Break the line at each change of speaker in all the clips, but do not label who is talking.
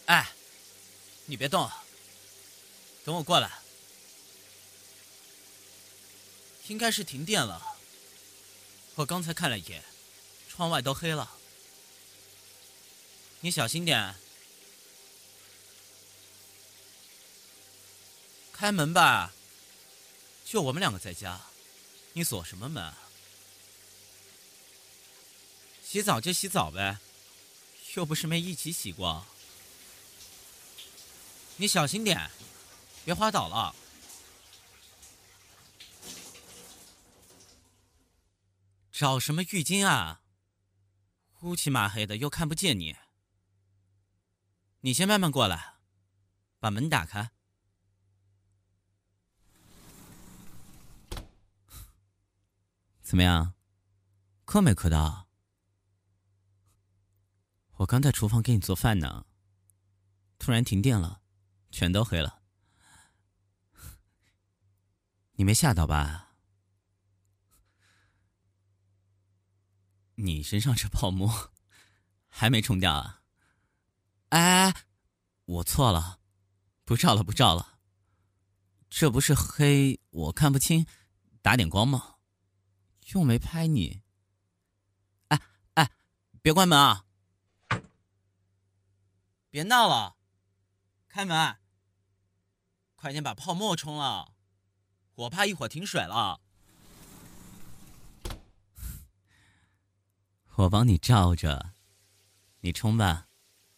哎，你别动，等我过来。应该是停电了，我刚才看了一眼，窗外都黑了。你小心点，开门吧，就我们两个在家，你锁什么门啊？洗澡就洗澡呗，又不是没一起洗过。你小心点，别滑倒了。找什么浴巾啊？乌漆嘛黑的，又看不见你。你先慢慢过来，把门打开。怎么样，渴没渴到？我刚在厨房给你做饭呢，突然停电了，全都黑了。你没吓到吧？你身上这泡沫还没冲掉啊？哎，我错了，不照了不照了。这不是黑我看不清，打点光吗？又没拍你。哎哎，别关门啊！别闹了，开门！快点把泡沫冲了，我怕一会儿停水了。我帮你罩着，你冲吧。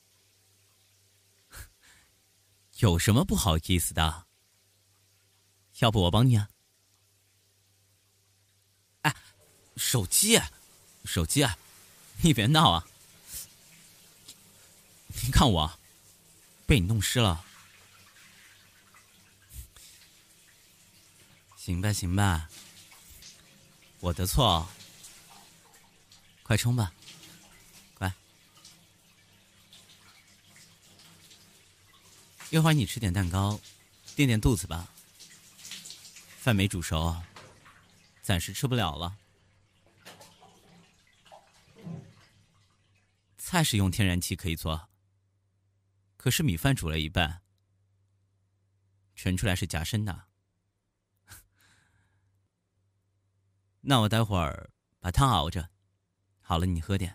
有什么不好意思的？要不我帮你啊？哎，手机，手机，你别闹啊！你看我，被你弄湿了。行吧，行吧，我的错。快冲吧，快！一会儿你吃点蛋糕，垫垫肚子吧。饭没煮熟，暂时吃不了了。菜是用天然气可以做，可是米饭煮了一半，盛出来是夹生的。那我待会儿把汤熬着，好了你喝点。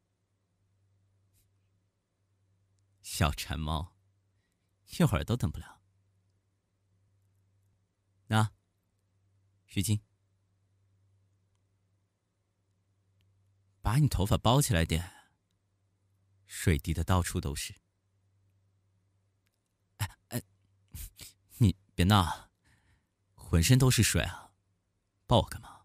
小馋猫，一会儿都等不了。那浴巾，把你头发包起来点，水滴的到处都是。哎哎，你别闹，浑身都是水啊，抱我干嘛？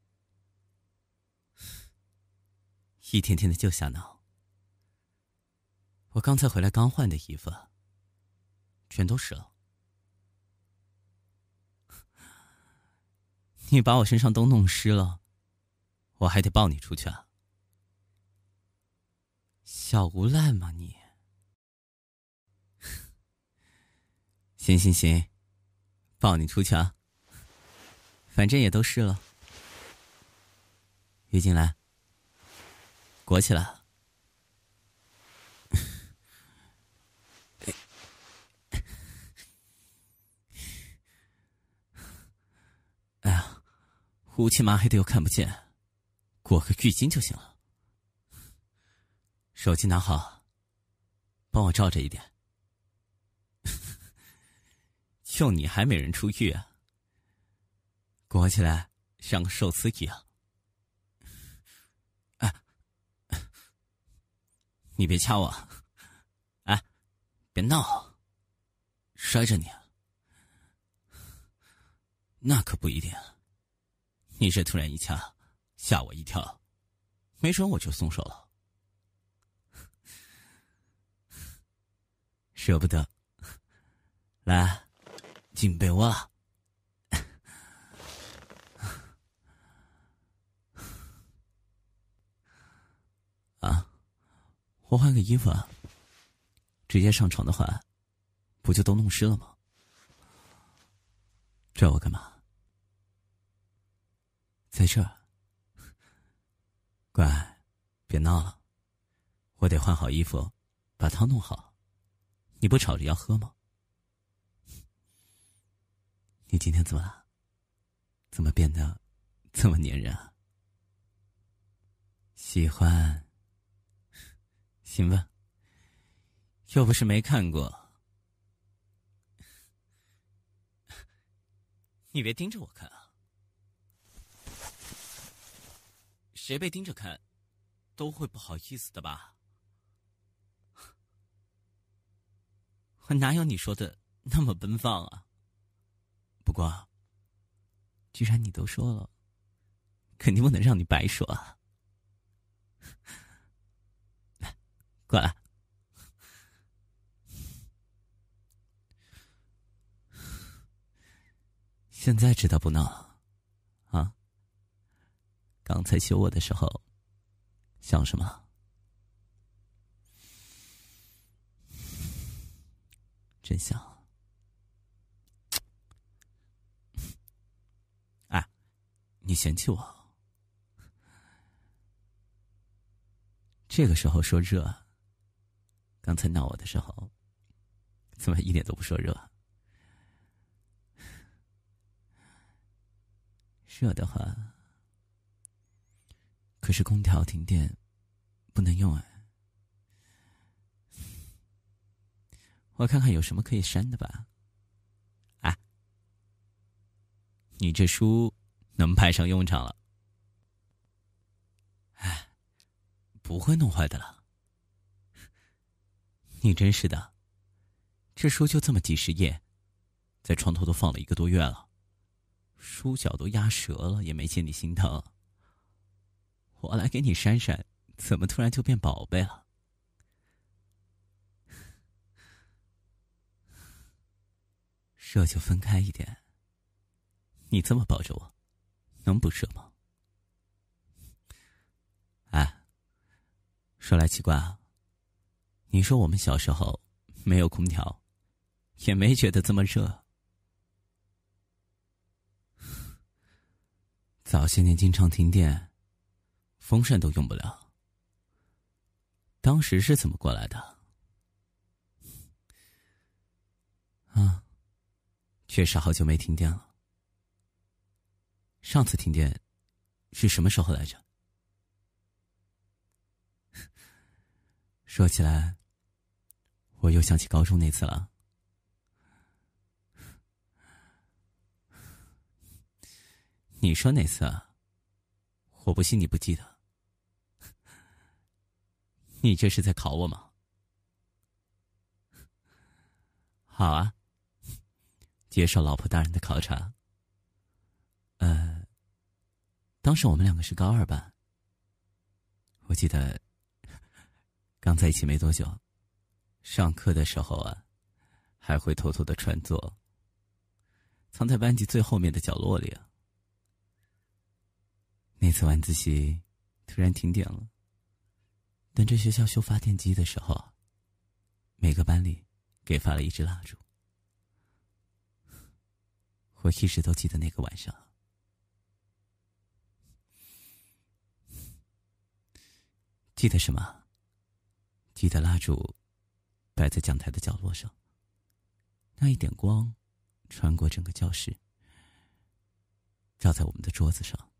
一天天的就想闹。我刚才回来刚换的衣服，全都湿了。你把我身上都弄湿了，我还得抱你出去啊？小无赖吗你？行行行，抱你出去啊，反正也都湿了。浴巾来，裹起来。哎呀，乌漆嘛黑的又看不见，裹个浴巾就行了。手机拿好，帮我照着一点。就你还美人出浴啊？裹起来像个寿司一样。哎，你别掐我！哎，别闹，摔着你啊！那可不一定，你这突然一掐，吓我一跳，没准我就松手了。舍不得，来，进被窝了。啊，我换个衣服啊，直接上床的话，不就都弄湿了吗？拽我干嘛？在这儿，乖，别闹了，我得换好衣服，把汤弄好， 你不吵着要喝吗？你今天怎么了？怎么变得这么粘人啊？喜欢，行吧，又不是没看过。你别盯着我看啊！谁被盯着看，都会不好意思的吧？我哪有你说的那么奔放啊？不过，既然你都说了，肯定不能让你白说啊！来，过来。现在知道不闹啊？刚才求我的时候，想什么？真香！哎，你嫌弃我？这个时候说热，刚才闹我的时候，怎么一点都不说热？热的话，可是空调停电，不能用哎。我看看有什么可以删的吧。啊，你这书能派上用场了。哎，不会弄坏的了。你真是的，这书就这么几十页，在床头都放了1个多月了，书角都压折了，也没见你心疼。我来给你删删，怎么突然就变宝贝了？热就分开一点。你这么抱着我，能不热吗？哎，说来奇怪啊，你说我们小时候没有空调，也没觉得这么热。早些年经常停电，风扇都用不了。当时是怎么过来的？啊，确实好久没停电了。上次停电是什么时候来着？说起来，我又想起高中那次了。你说哪次啊？我不信你不记得。你这是在考我吗？好啊，接受老婆大人的考察。当时我们2个是高2班，我记得刚在一起没多久，上课的时候啊，还会偷偷的串座，藏在班级最后面的角落里啊。那次晚自习突然停电了，等着学校修发电机的时候，每个班里给发了1支蜡烛。我一直都记得那个晚上。记得什么？记得蜡烛摆在讲台的角落上，那一点光穿过整个教室，照在我们的桌子上。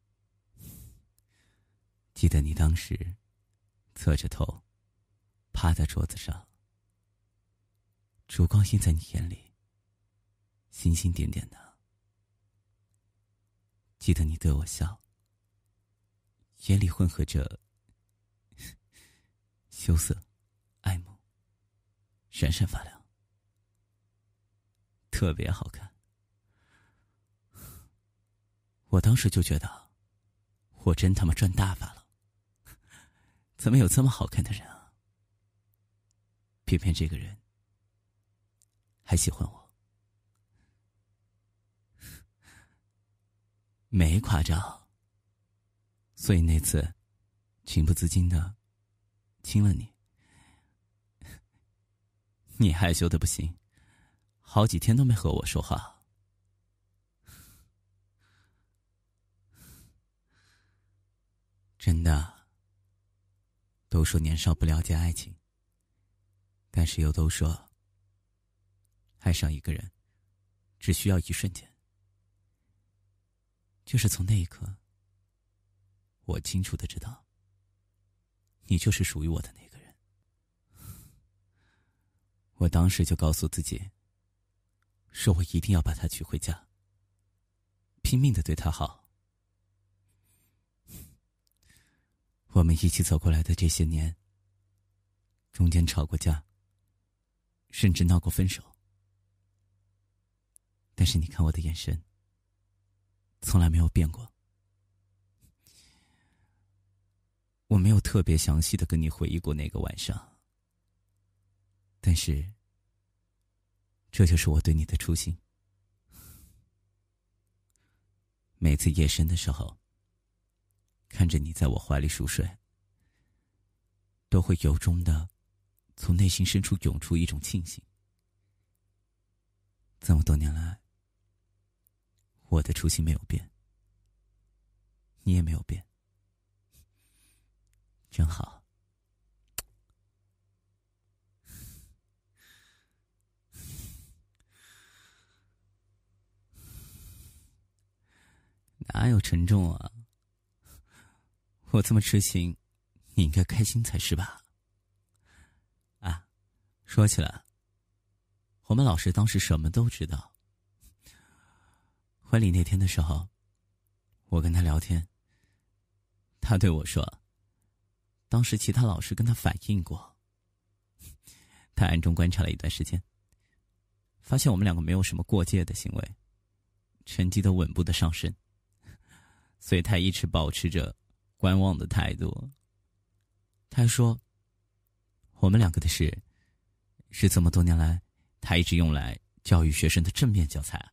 记得你当时侧着头趴在桌子上，烛光映在你眼里，星星点点的。记得你对我笑，眼里混合着羞涩、爱慕，闪闪发亮，特别好看。我当时就觉得，我真他妈赚大发了，怎么有这么好看的人啊？偏偏这个人还喜欢我，没夸张。所以那次情不自禁的亲了你，你害羞的不行，好几天都没和我说话。真的，都说年少不了解爱情，但是又都说爱上一个人，只需要一瞬间。就是从那一刻，我清楚地知道，你就是属于我的那个人。我当时就告诉自己，说我一定要把她娶回家，拼命地对她好。我们一起走过来的这些年，中间吵过架，甚至闹过分手。但是你看我的眼神，从来没有变过。我没有特别详细的跟你回忆过那个晚上，但是这就是我对你的初心。每次夜深的时候，看着你在我怀里熟睡，都会由衷的从内心深处涌出一种庆幸。这么多年来，我的初心没有变，你也没有变，真好。哪有沉重啊？我这么痴情，你应该开心才是吧？啊，说起来，我们老师当时什么都知道。婚礼那天的时候，我跟他聊天，他对我说，当时其他老师跟他反映过，他暗中观察了一段时间，发现我们两个没有什么过界的行为，成绩都稳步的上升，所以他一直保持着观望的态度。他还说，我们两个的事是这么多年来他一直用来教育学生的正面教材。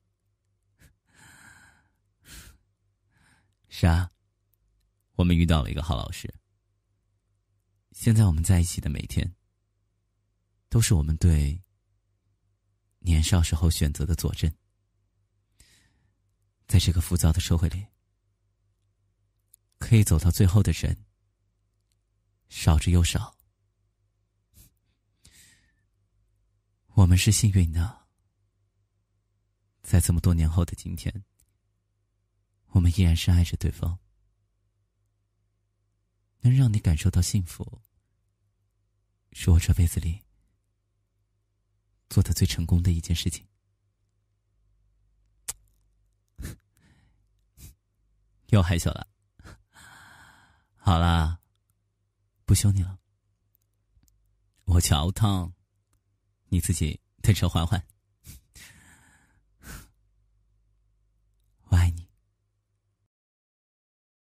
是啊，我们遇到了一个好老师。现在我们在一起的每天，都是我们对年少时候选择的佐证。在这个浮躁的社会里，可以走到最后的人少之又少。我们是幸运的，在这么多年后的今天，我们依然是爱着对方。能让你感受到幸福，是我这辈子里做的最成功的一件事情。又害羞了。好啦，不凶你了，我去熬汤，你自己带车缓缓。